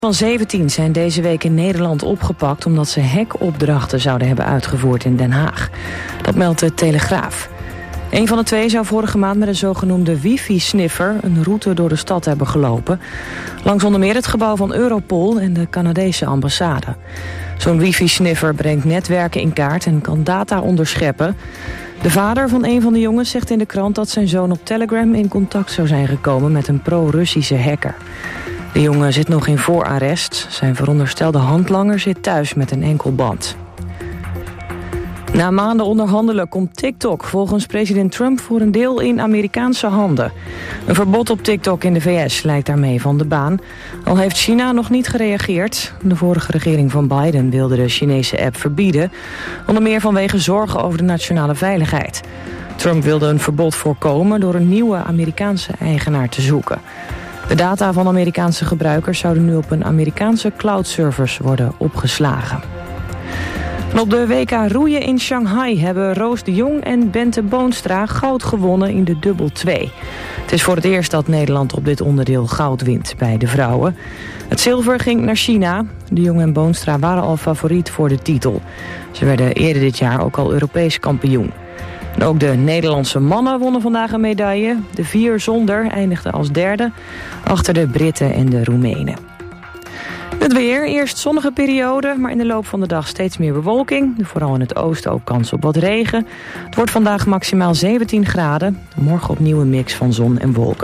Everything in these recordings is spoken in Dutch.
Van 17 zijn deze week in Nederland opgepakt omdat ze hekopdrachten zouden hebben uitgevoerd in Den Haag. Dat meldt de Telegraaf. Een van de twee zou vorige maand met een zogenoemde wifi-sniffer een route door de stad hebben gelopen. Langs onder meer het gebouw van Europol en de Canadese ambassade. Zo'n wifi-sniffer brengt netwerken in kaart en kan data onderscheppen. De vader van een van de jongens zegt in de krant dat zijn zoon op Telegram in contact zou zijn gekomen met een pro-Russische hacker. De jongen zit nog in voorarrest. Zijn veronderstelde handlanger zit thuis met een enkel band. Na maanden onderhandelen komt TikTok volgens president Trump voor een deel in Amerikaanse handen. Een verbod op TikTok in de VS lijkt daarmee van de baan. Al heeft China nog niet gereageerd. De vorige regering van Biden wilde de Chinese app verbieden. Onder meer vanwege zorgen over de nationale veiligheid. Trump wilde een verbod voorkomen door een nieuwe Amerikaanse eigenaar te zoeken. De data van Amerikaanse gebruikers zouden nu op een Amerikaanse cloudservers worden opgeslagen. En op de WK roeien in Shanghai hebben Roos de Jong en Bente Boonstra goud gewonnen in de dubbel 2. Het is voor het eerst dat Nederland op dit onderdeel goud wint bij de vrouwen. Het zilver ging naar China. De Jong en Boonstra waren al favoriet voor de titel. Ze werden eerder dit jaar ook al Europees kampioen. En ook de Nederlandse mannen wonnen vandaag een medaille. De 4 zonder eindigden als derde, achter de Britten en de Roemenen. Het weer, eerst zonnige periode, maar in de loop van de dag steeds meer bewolking. Vooral in het oosten ook kans op wat regen. Het wordt vandaag maximaal 17 graden. Morgen opnieuw een mix van zon en wolken.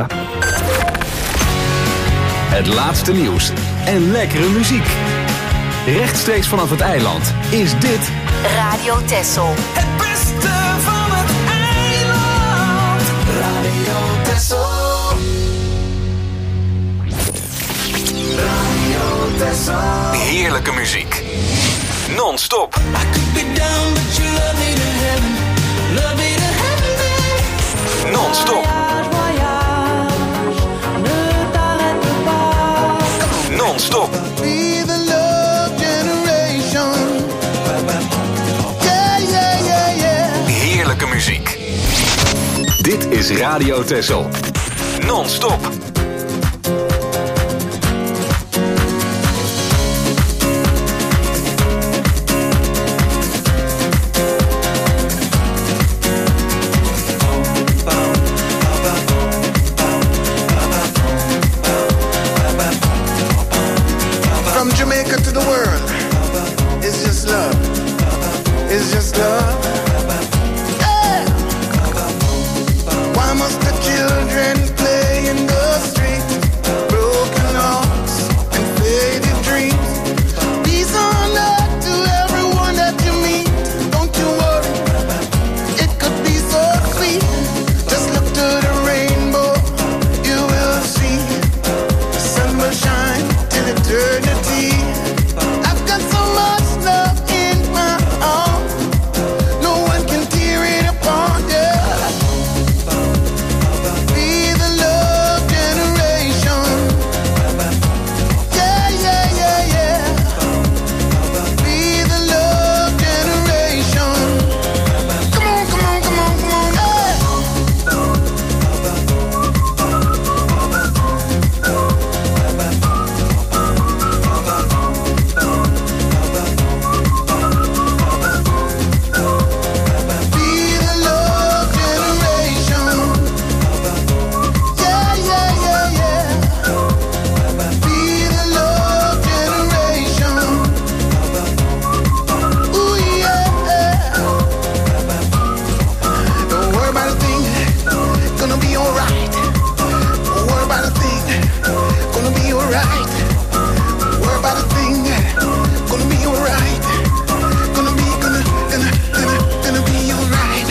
Het laatste nieuws en lekkere muziek. Rechtstreeks vanaf het eiland is dit Radio Texel. Het beste van het eiland. Radio Texel. Radio Texel. heerlijke muziek. Non-stop. I could be down, but you love me to heaven. Love me to heaven, babe. Non-stop. Non-stop. Be the love generation. Yeah, yeah, yeah, yeah. Heerlijke muziek. Dit is Radio Texel. Non-stop. From Jamaica to the world, it's just love. It's just love. Yeah. Why must the children play in the street? Broken hearts and faded dreams. Peace on earth to everyone that you meet. Don't you worry, it could be so sweet. Just look to the rainbow, you will see. The sun will shine till eternity. I've got so much love in my heart, no one can tear it apart, yeah. Be the love generation. Yeah, yeah, yeah, yeah. Be the love generation. Come on, come on, come on, come on, yeah. Be the love generation. Yeah, yeah, yeah, yeah. Be the love generation. Ooh, yeah. Don't worry about a thing, gonna be alright. Don't worry about a thing, gonna be alright. Don't worry about a thing, gonna be alright. Gonna be alright.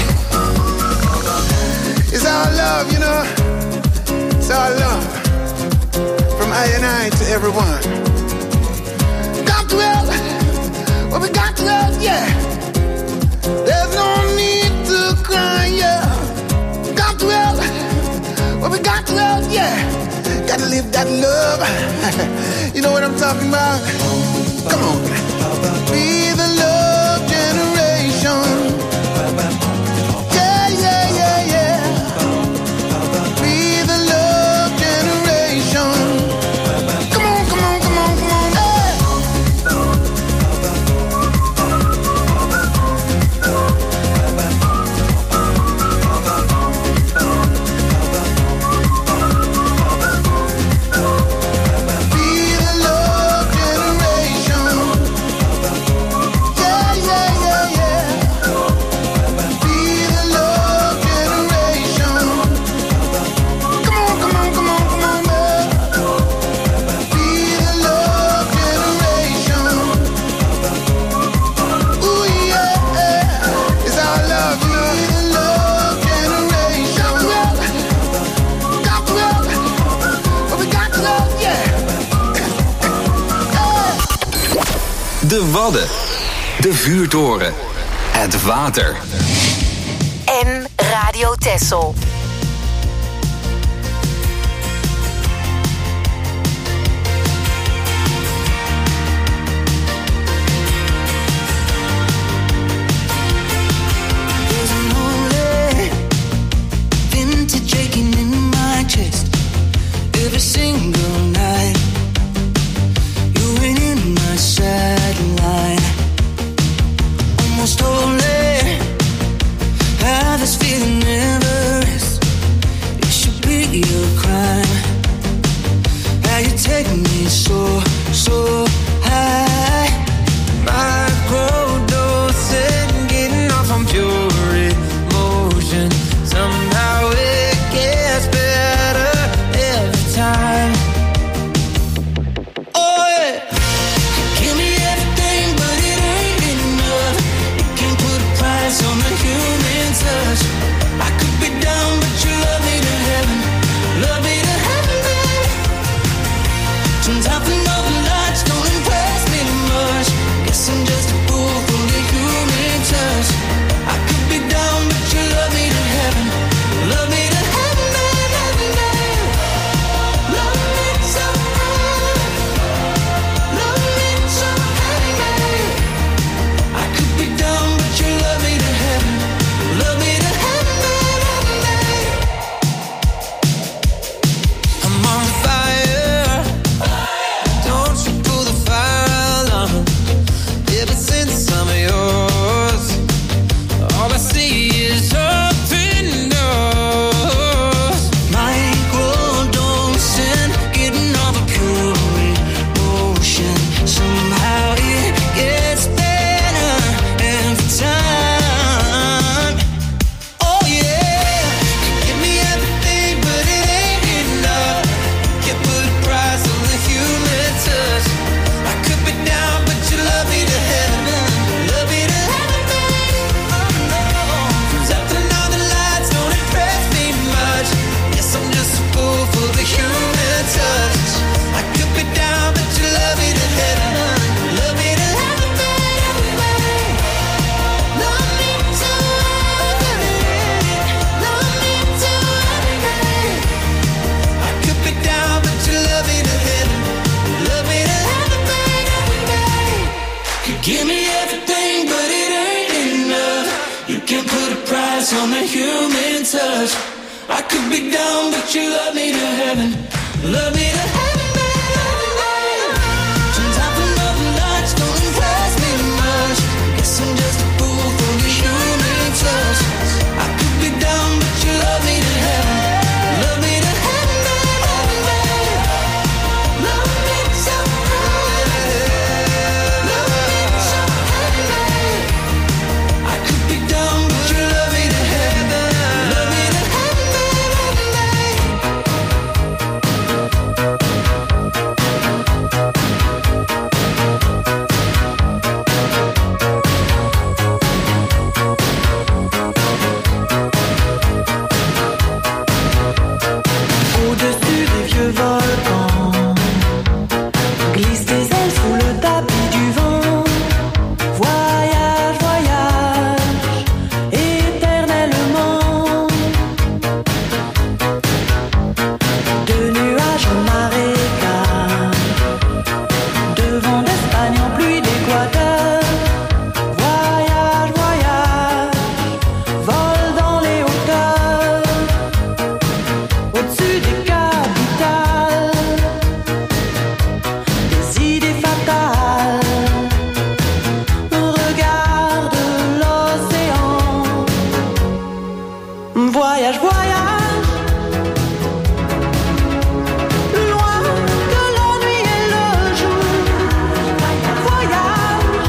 It's our love, you know. It's our love. From I and I to everyone. Got to help. Well, we got to help, yeah. There's no need to cry, yeah. Got to help. Well, we got to help, yeah. Gotta live that love. You know what I'm talking about? Come on. Be the love generation. Yeah, yeah, yeah, yeah. Be the love generation. Come on, come on, come on, come on. de Wadden, de vuurtoren, het water. En Radio Texel. Every single night, you ain't in my sideline. Almost holy, have this feeling never is. It should be your crime. How you take me so, so high. Microdosing, getting off on pure emotion. Somehow it gets better every time. Oh yeah, give me everything, but it ain't enough. You can't put a price on the human touch. I could be down, but you love me to heaven, love me to heaven, baby. Sometimes the northern lights don't impress me much. Guess I'm just a fool for the human touch. I could be down, but you love me to heaven, love me to heaven, baby, baby. Love me so heavy, love me so heavy, baby. I could be down, but you love me to heaven, love me to heaven, baby. I'm on fire, don't you pull the fire alarm. Ever since I'm yours, all I see is open doors. Microdosing, getting all the pure emotion. Somehow it gets better every time. Oh yeah, give me everything, but it ain't enough. Can't put a price on the human touch. I could be down, but you love me to heaven, love me to heaven, baby. Oh no, cause after now the lights don't impress me much. Yes, I'm just a fool for the human touch. I could be down, but you love me to heaven, love me to heaven, baby. Love me to heaven, love me to heaven, baby. I could be down, but you love me to heaven, love me to heaven, baby. You give me everything, but it ain't enough. You can't put a price on the human touch. I could be down, but you love me to heaven, love me to heaven, baby. Sometimes the northern lights don't impress me much. Guess I'm just a fool for the human touch. I could be down, but you love me to heaven, love me to heaven, baby. Love me so heavy, love me so heavy, baby. I could be down, but you love me to heaven, love me to heaven, Au-dessus des vieux volcans, glisse des ailes sous le tapis du vent. Voyage, voyage, éternellement. De nuages en marécage, de vent d'Espagne en pluie d'Équateur. Voyage, voyage, vole dans les hauteurs. Au-dessus des capitales, des idées fatales. Regarde l'océan. Voyage, voyage, plus loin que la nuit et le jour. Voyage,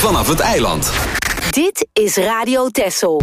vanaf het eiland. Dit is Radio Texel.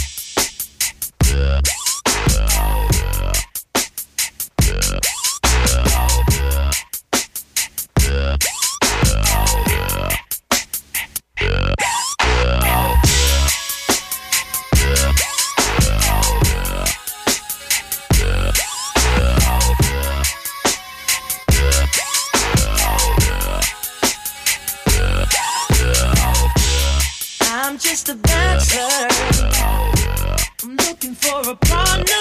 I'm just a bachelor. I'm looking for a partner,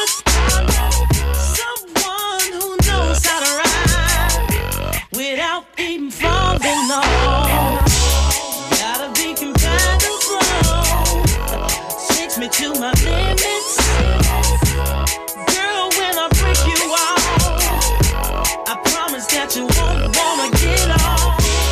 someone who knows how to ride without even falling off. Gotta be compatible, takes me to my limits. Girl, when I break you off, I promise that you won't wanna get off.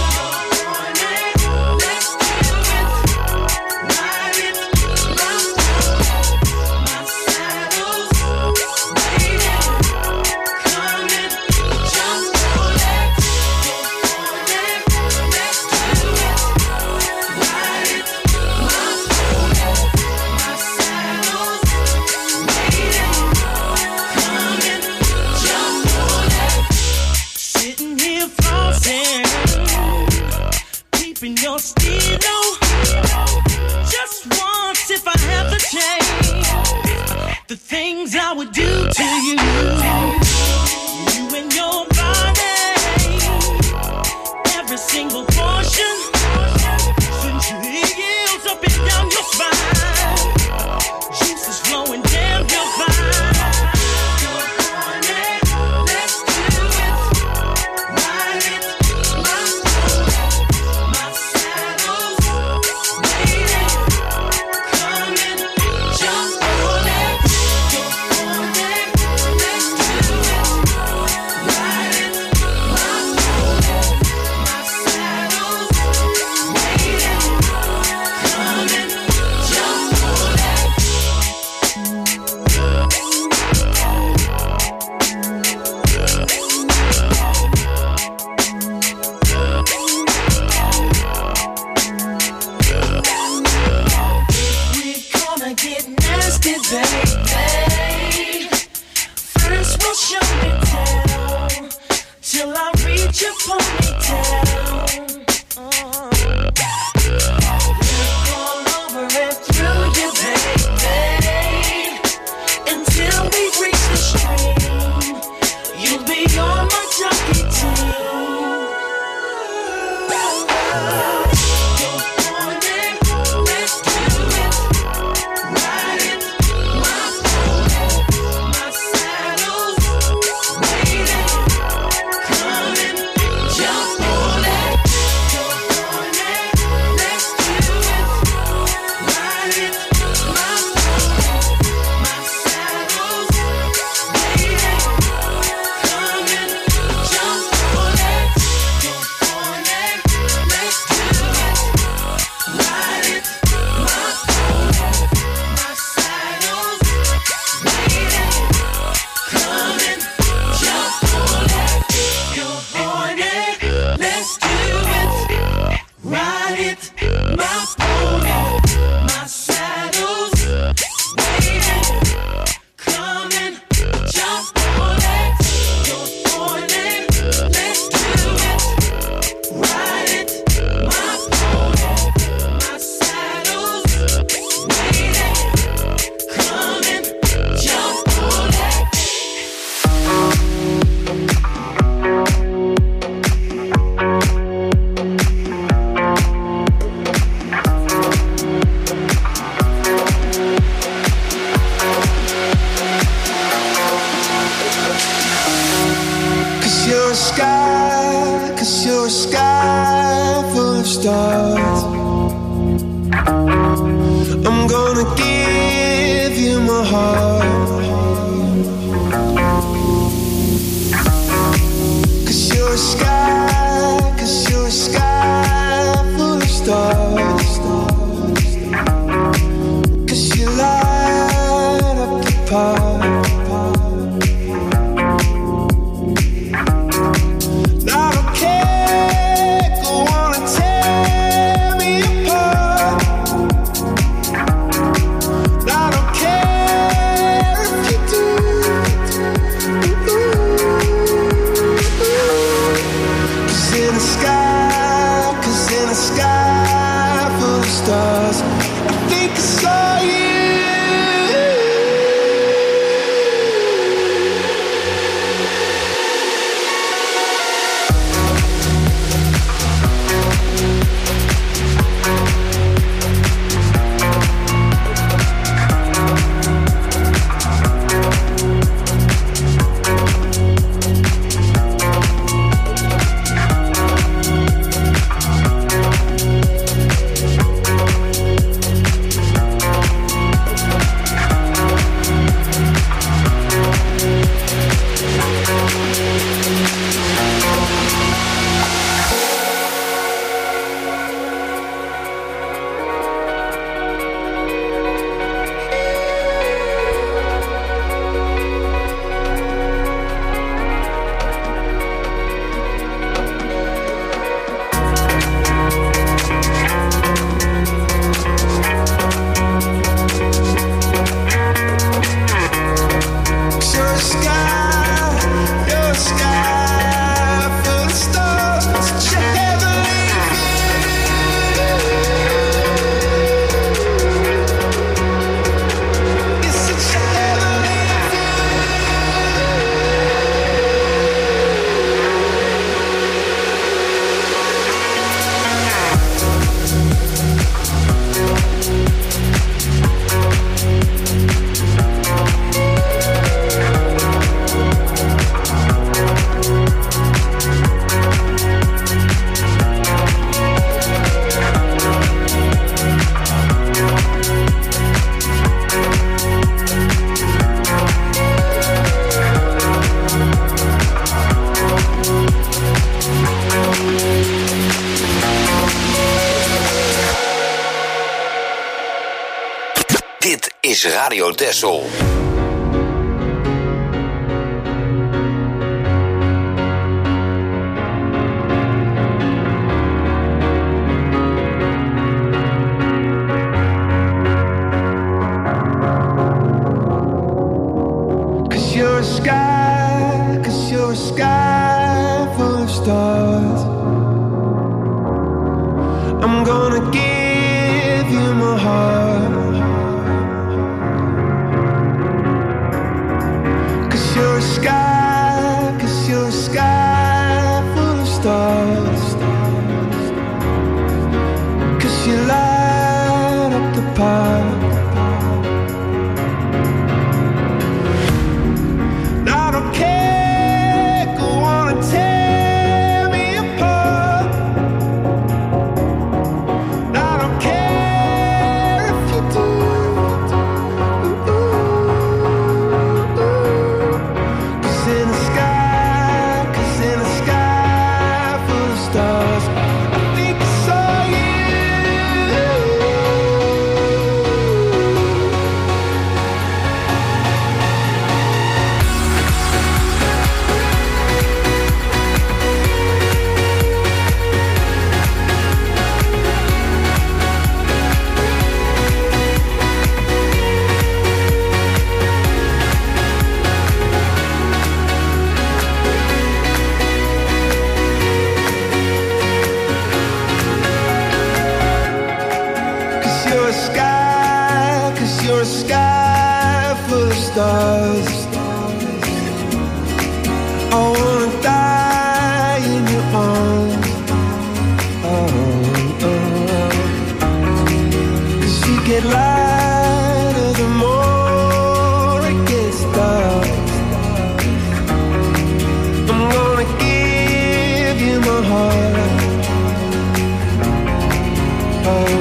Your stilo, just once if I have to change the things I would do to you. You and your body, every single portion, since your heels up and down your spine, juices flowing down your fine. is Radio Texel. You're a sky full of stars. I'm gonna give you my heart. 'Cause you're a sky full of stars. 'Cause you light up the park. Stars. I wanna die in your arms. Oh, oh. 'Cause you get lighter the more it gets dark. I'm gonna give you my heart. Oh.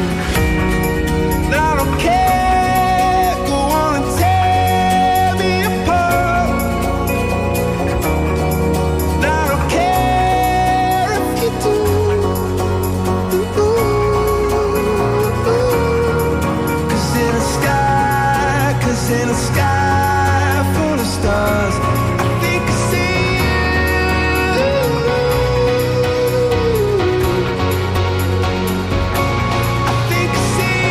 In a sky full of stars, I think I see you. I think I see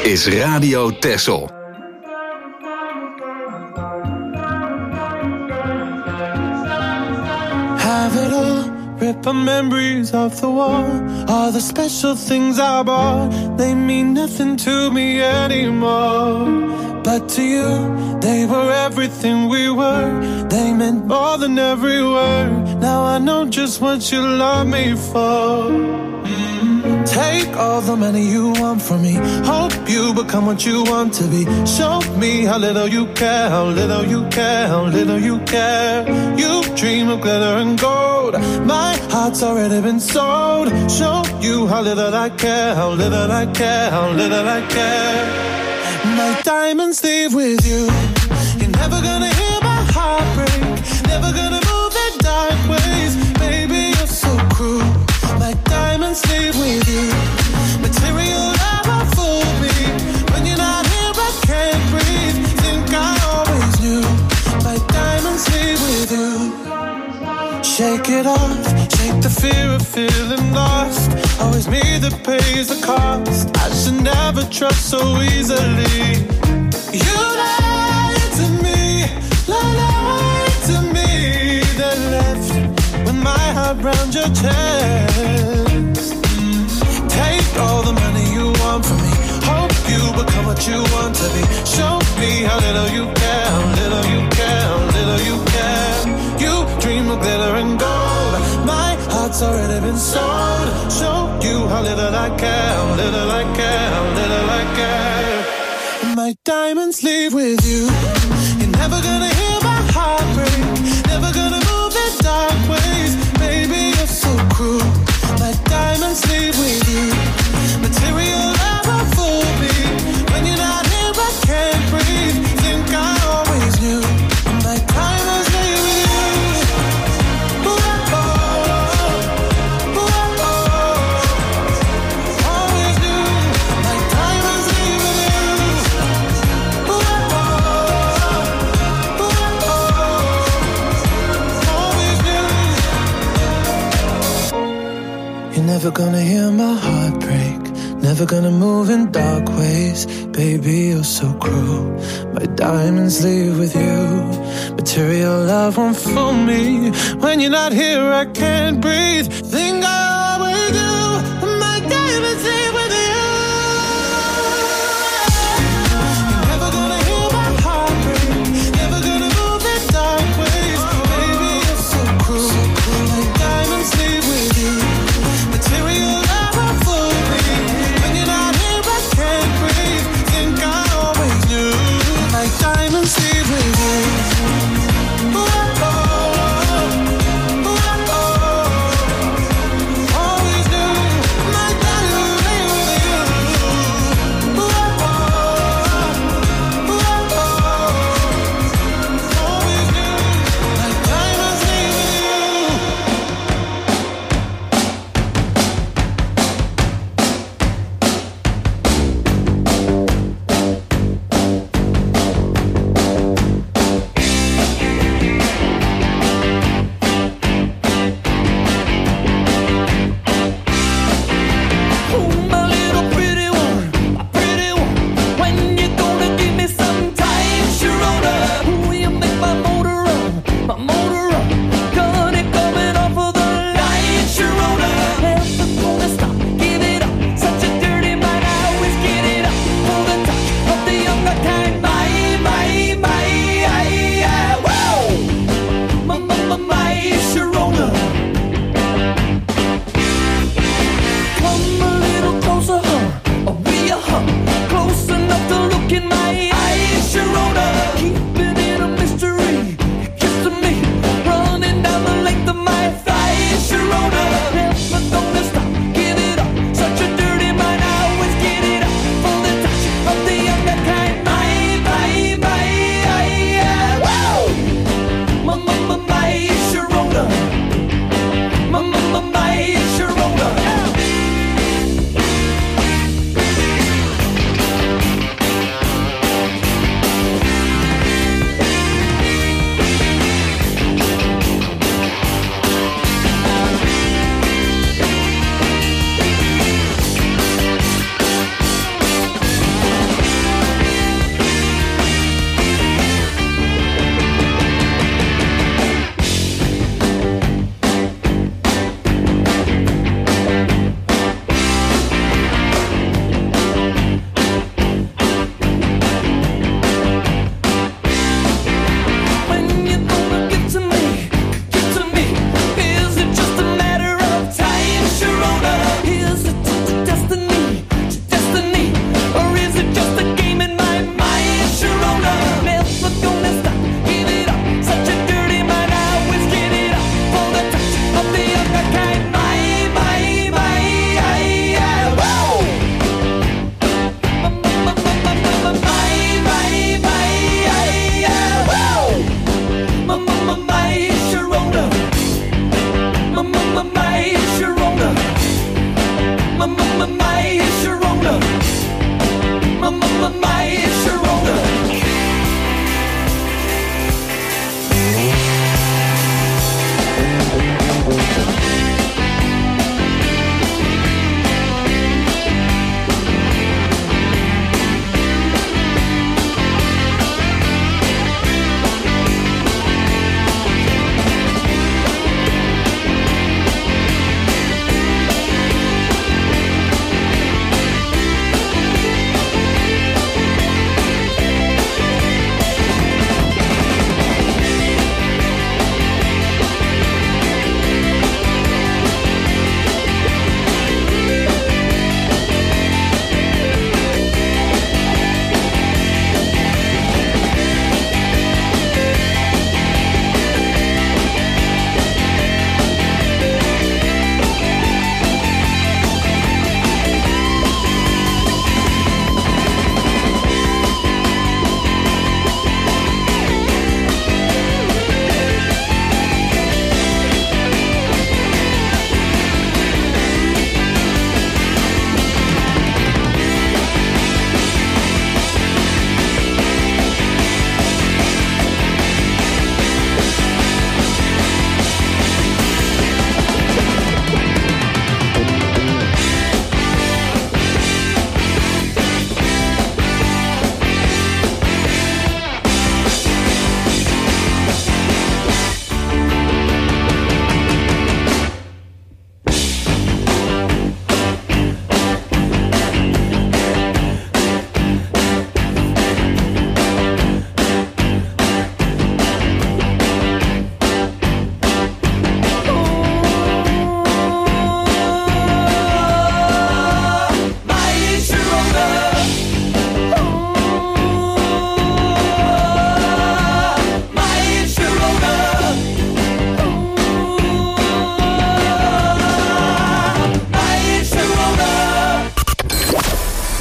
is Radio Texel. Have it all, rip our memories off the wall. All the special things I bought, they mean nothing to me anymore. But to you, they were everything we were. They meant more than every word. Now I know just what you love me for. Take all the money you want from me. Hope you become what you want to be. Show me how little you care, how little you care, how little you care. You dream of glitter and gold. My heart's already been sold. Show you how little I care, how little I care, how little I care. My diamonds leave with you. You're never gonna hear my heart break. Never gonna move in dark ways. Baby, you're so cruel. My diamonds leave with you. Material never fooled me. When you're not here, I can't breathe. Think I always knew. My diamonds leave with you. Shake it off, shake the fear of feeling lost. Always me that pays the cost. I should never trust so easily. You lied to me, lied to me. Then left with my heart round your chest. Take all the money you want from me. Hope you become what you want to be. Show me how little you care, how little you care, how little you care. You dream of glitter and gold. My heart's already been sold. Show you how little I care, how little I care, how little I care. My diamonds leave with you. You're never gonna hear my heart break. Never gonna move in dark ways. Baby, you're so cruel. My diamonds leave with you. Material never fooled me. When you're not here, I can't breathe. Think I always knew. My diamonds leave with you. Ooh, oh, ooh, oh, always knew. My diamonds leave with you. Ooh, oh, always knew. You're never gonna hear my heart break. Never gonna move in dark ways. Baby, you're so cruel. My diamonds leave with you. Material love won't fool me. When you're not here, I can't breathe. Think I always do. My diamonds leave with you. You're never gonna hear my heart break. Never gonna move in dark ways. Baby, you're so cruel. My diamonds leave with you. Material love won't fool me. When you're not here, I can't breathe. Think I always knew. My diamonds leave with you. Ooh, oh, ooh, oh,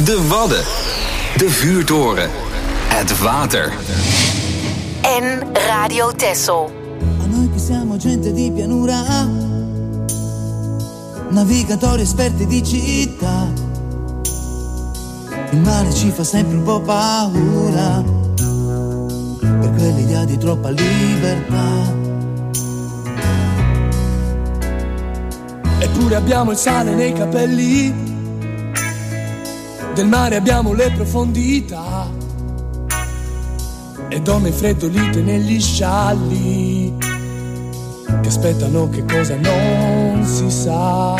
De Wadden. De vuurtoren. Het water. En Radio Texel. A noi che siamo gente di pianura, navigatori esperti di città, il mare ci fa sempre un po' paura, per quell'idea di troppa libertà. Eppure abbiamo il sale nei capelli, del mare abbiamo le profondità, e donne freddolite negli scialli che aspettano che cosa non si sa.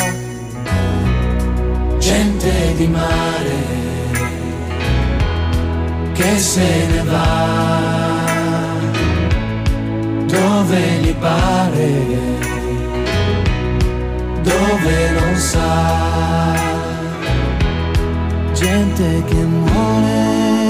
Gente di mare che se ne va dove gli pare, dove non sa. Gente che muore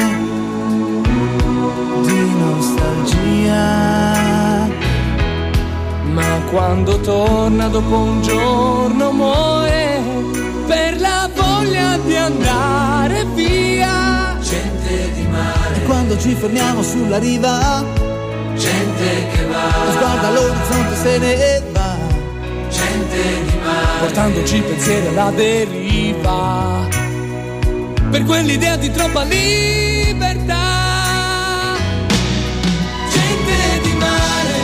di nostalgia, ma quando torna dopo un giorno muore per la voglia di andare via. Gente di mare, e quando ci fermiamo sulla riva, gente che va, guarda l'orizzonte se ne va. Gente di mare, portandoci pensieri alla deriva, per quell'idea di troppa libertà. Gente di mare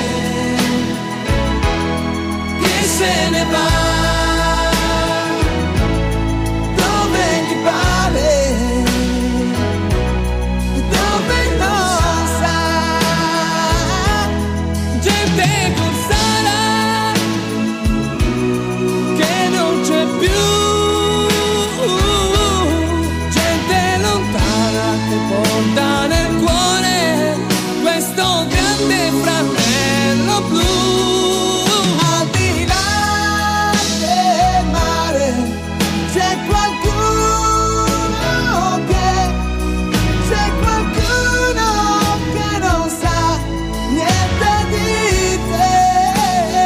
che se ne va dove gli pare, dove non sa. Gente con sala che non c'è più, che porta nel cuore questo grande fratello blu. Al di là del mare c'è qualcuno che non sa niente di te.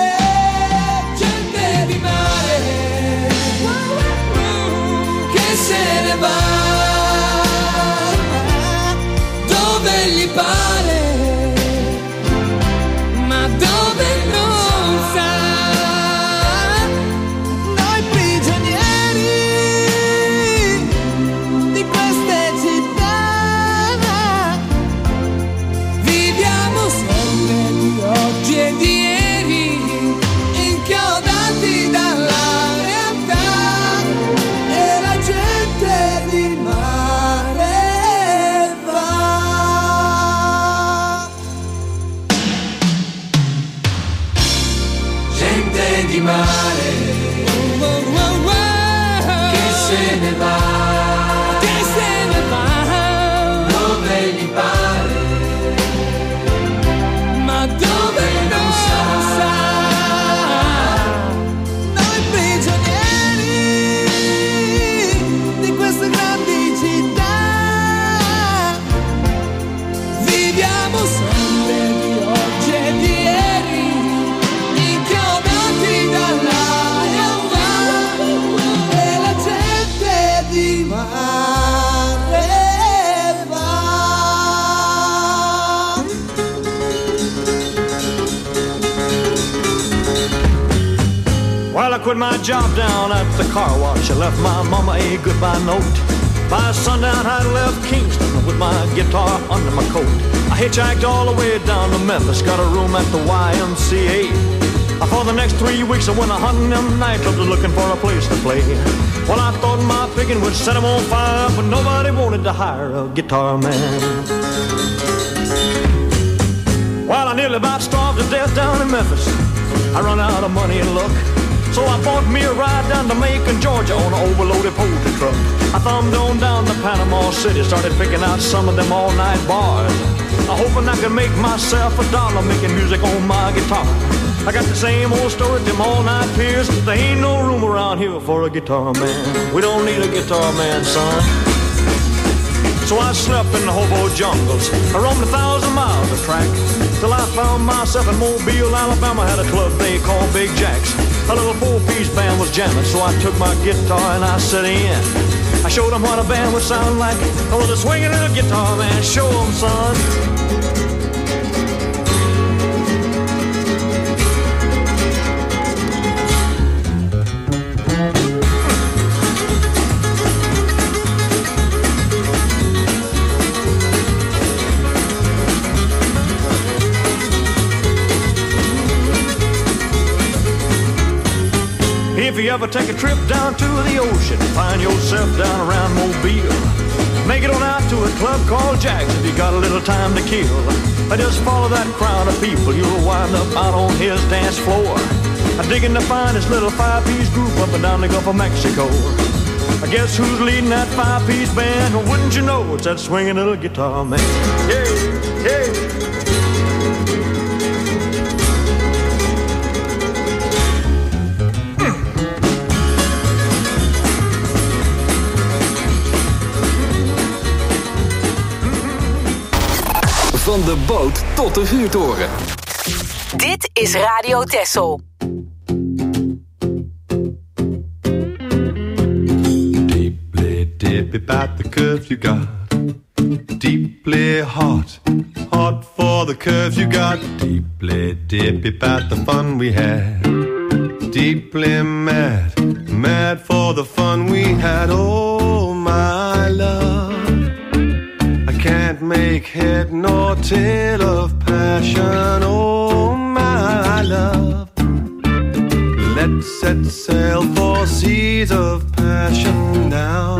Gente di mare che se ne va dove gli pare, ma dove non sa. Noi prigionieri di queste città viviamo sempre di oggi e di ieri, inchiodati dalla realtà, e la gente di mare va. gente di mare che se ne va, che se ne va dove gli pare, ma dove non sa. Noi prigionieri di queste grandi città viviamo sempre di oggi e di ieri, inchiodati dalla realtà, e la gente di mare va. Well, I quit my job down at the car wash. I left my mama a goodbye note. By sundown, I left Kingston with my guitar under my coat. I hitchhiked all the way down to Memphis, got a room at the YMCA. For the next 3 weeks, I went a hunting them nightclubs looking for a place to play. Well, I thought my picking would set them on fire, but nobody wanted to hire a guitar man. Well, I nearly about starved to death down in Memphis. I run out of money and luck, so I bought me a ride down to Macon, Georgia on an overloaded poultry truck. I thumbed on down to Panama City, started picking out some of them all-night bars, hoping I could make myself $1 making music on my guitar. I got the same old story, them all-night peers. There ain't no room around here for a guitar man. We don't need a guitar man, son. So I slept in the hobo jungles. I roamed 1,000 miles of track till I found myself in Mobile, Alabama. Had a club they called Big Jack's. A little 4-piece band was jamming, so I took my guitar and I set in. I showed them what a band would sound like. I was a swinging little guitar man. Show them, son. If you ever take a trip down to the ocean, find yourself down around Mobile, make it on out to a club called Jack's if you got a little time to kill. Just follow that crowd of people, you'll wind up out on his dance floor, digging to find this little five-piece group up and down the Gulf of Mexico. I guess who's leading that five-piece band? Well, wouldn't you know it's that swinging little guitar man? Yeah, yeah. Van de boot tot de vuurtoren. Dit is Radio Texel. Deeply dippy about the curves you got. Deeply hot, hot for the curves you got. Deeply dippy about the fun we had. Deeply mad, mad for the fun we had. Oh my love, can't make head nor tail of passion, oh my love. Let's set sail for seas of passion now.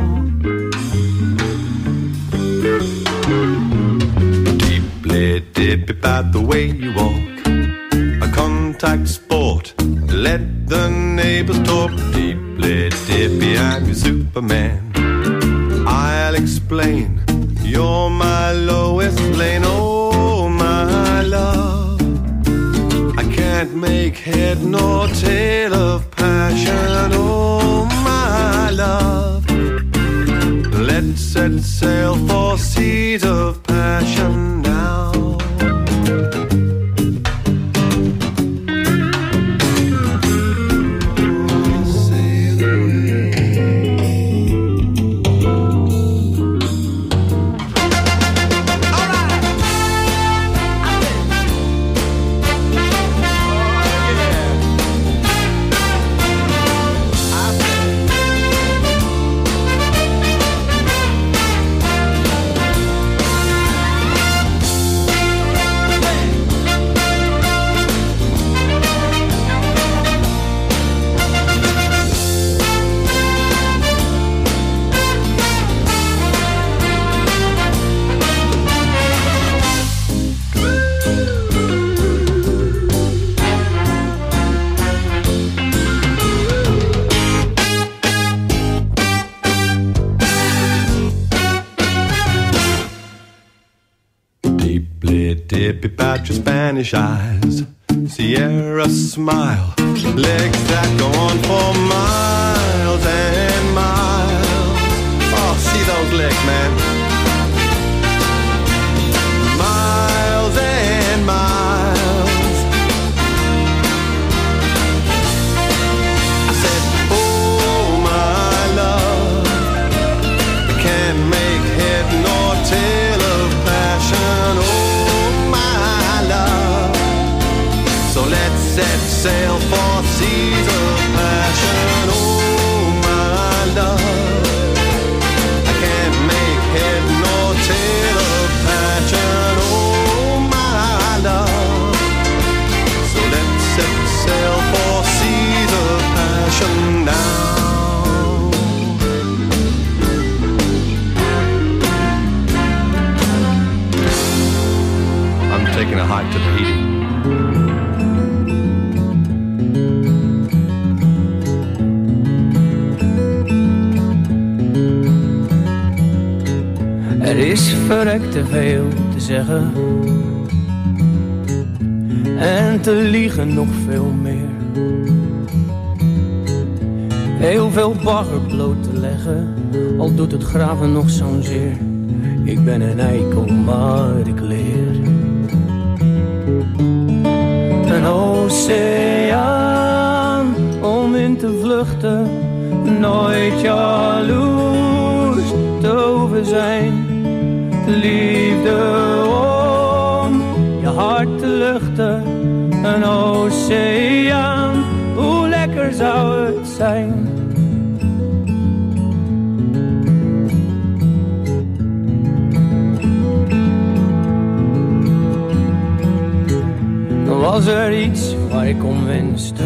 Deeply dippy about the way you walk, a contact sport, let the neighbors talk. Deeply dippy, I'm your Superman, I'll explain. You're my Lois Lane, oh my love. I can't make head nor tail of passion, oh my love. Let's set sail for seas of passion now. Dippy about your Spanish eyes, Sierra smile, legs that go on for miles and miles. Oh, see those legs, man. Miles and miles. I said, oh my love, I can't make head nor tail of passion, oh. So let's set sail for seas of passion, oh my love. I can't make head nor tail of passion, oh my love. So let's set sail for seas of passion now. I'm taking a hike to Tahiti. Er is verrekt te veel te zeggen en te liegen nog veel meer. Heel veel bagger bloot te leggen, al doet het graven nog zo'n zeer. Ik ben een eikel, maar ik leer. Een oceaan om in te vluchten, nooit jaloers. zijn. Liefde om je hart te luchten, een oceaan, hoe lekker zou het zijn. Dan was er iets waar ik om wenste,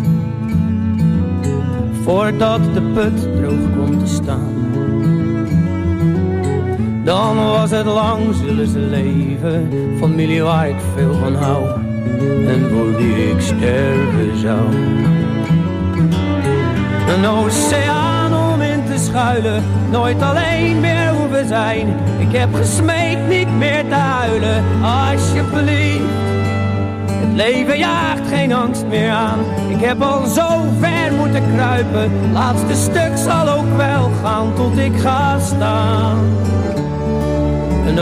voordat de put droog komt te staan. Dan was het lang, zullen ze leven, familie waar ik veel van hou en voor wie ik sterven zou. Een oceaan om in te schuilen, nooit alleen meer hoeven zijn. Ik heb gesmeekt niet meer te huilen, alsjeblieft. Het leven jaagt geen angst meer aan. Ik heb al zo ver moeten kruipen, laatste stuk zal ook wel gaan tot ik ga staan. Een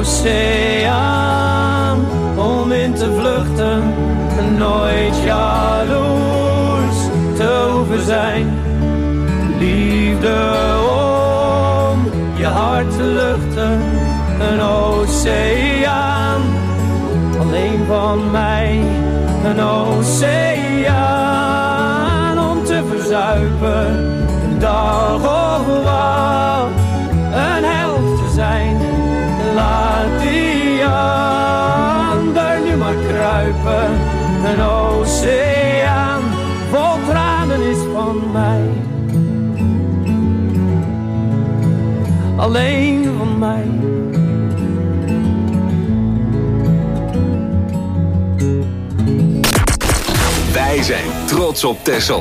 oceaan om in te vluchten, nooit jaloers te hoeven zijn. Liefde om je hart te luchten, een oceaan alleen van mij. Een oceaan om te verzuipen, een dag of wat, een held te zijn. Laat die ander nu maar kruipen. Een oceaan vol tranen is van mij. Alleen van mij. Wij zijn trots op Texel.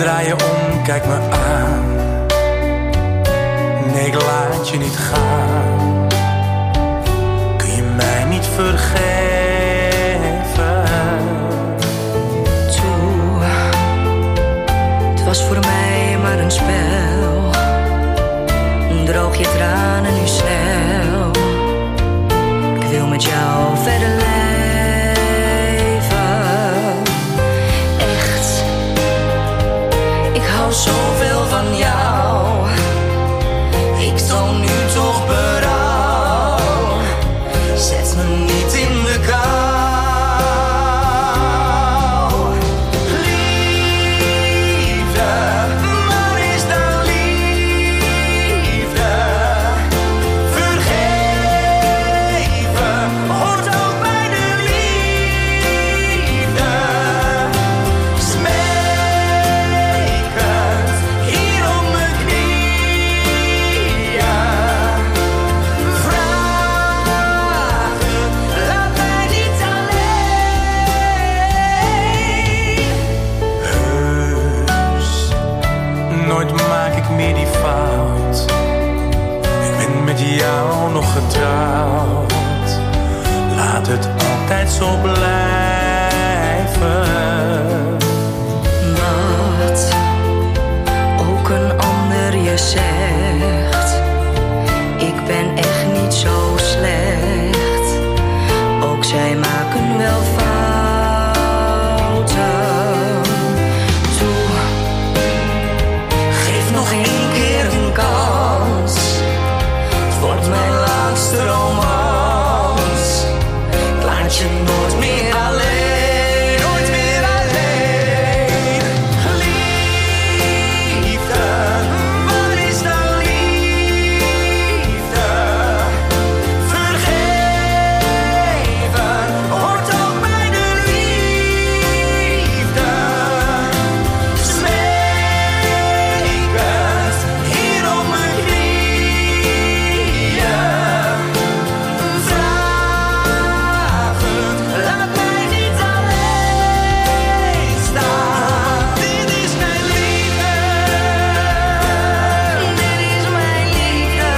Draai je om, kijk me aan. Nee, ik laat je niet gaan. Kun je mij niet vergeven? Toe, het was voor mij maar een spel. Droog je tranen nu snel. Ik wil met jou verder leven. Echt, ik hou zoveel van jou. Ik toon nu toch berouw. Zet me niet in de kou. Liefde, wat is dan liefde? Vergeven hoort ook bij de liefde. Smekend, hier op mijn knieën. Vragen, laat mij niet alleen. Heus, nooit maak ik meer die fout. Ik ben met jou nog getrouwd. Laat het altijd zo blijven. Wat ook een ander je zegt, ik ben echt niet zo slecht. Ook zij maken wel fouten. Toe, geef nog 1 keer een kans. Het wordt mijn laatste romans. Ik laat je nooit meer alleen, nooit meer alleen. Liefde, wat is dan liefde? Vergeven hoort ook bij de liefde. Smekend, hier op mijn knieën. Vragend, laat mij niet alleen staan. Dit is mijn liefde. Dit is mijn liefde.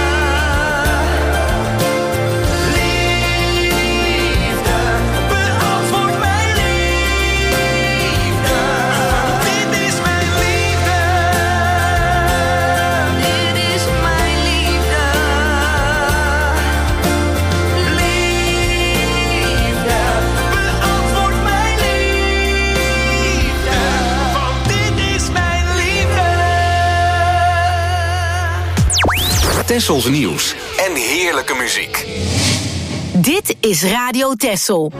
Liefde, beantwoord mijn liefde. Dit is mijn liefde. Dit is mijn liefde. Liefde, beantwoord mijn liefde. Want dit is mijn liefde. Tessels nieuws en heerlijke muziek. Dit is Radio Tessel.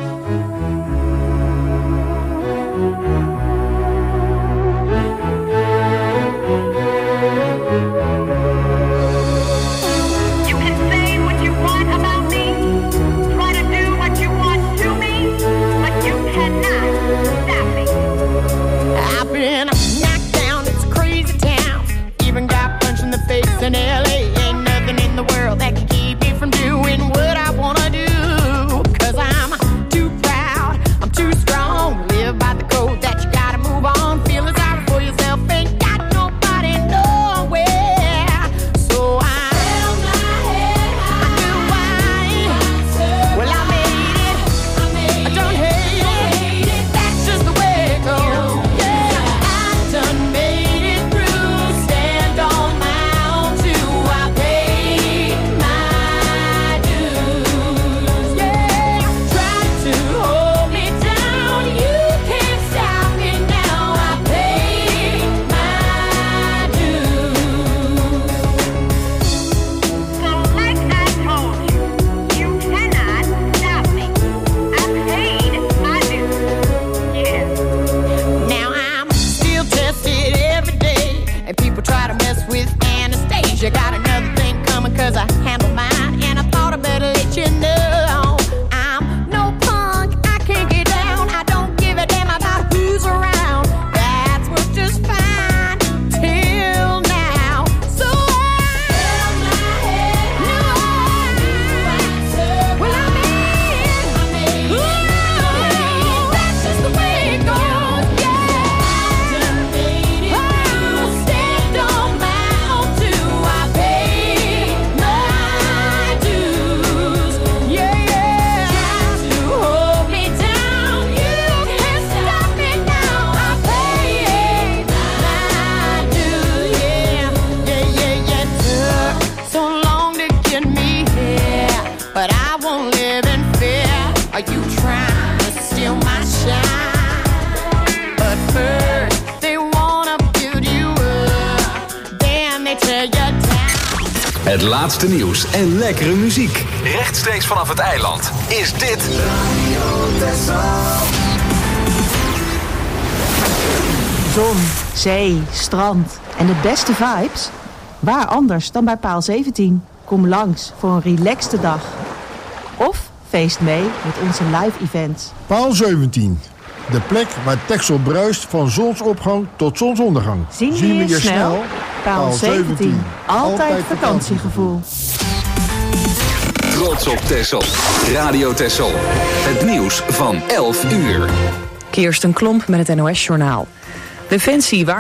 You can say what you want about me, try to do what you want to me, but you cannot stop me. I've been knocked down, it's a crazy town. Even got punched in the face in LA. Ain't nothing in the world that can keep me from doing what I wanna do. 'Cause I'm too Het laatste nieuws en lekkere muziek. Rechtstreeks vanaf het eiland is dit Zon, zee, strand en de beste vibes? Waar anders dan bij Paal 17? Kom langs voor een relaxte dag. Of feest mee met onze live events. Paal 17. De plek waar Texel bruist van zonsopgang tot zonsondergang. Zien we je snel? Paal 17. Altijd vakantiegevoel. Trots op Texel. Radio Texel. Het nieuws van 11 uur. Kirsten Klomp met het NOS-journaal. Defensie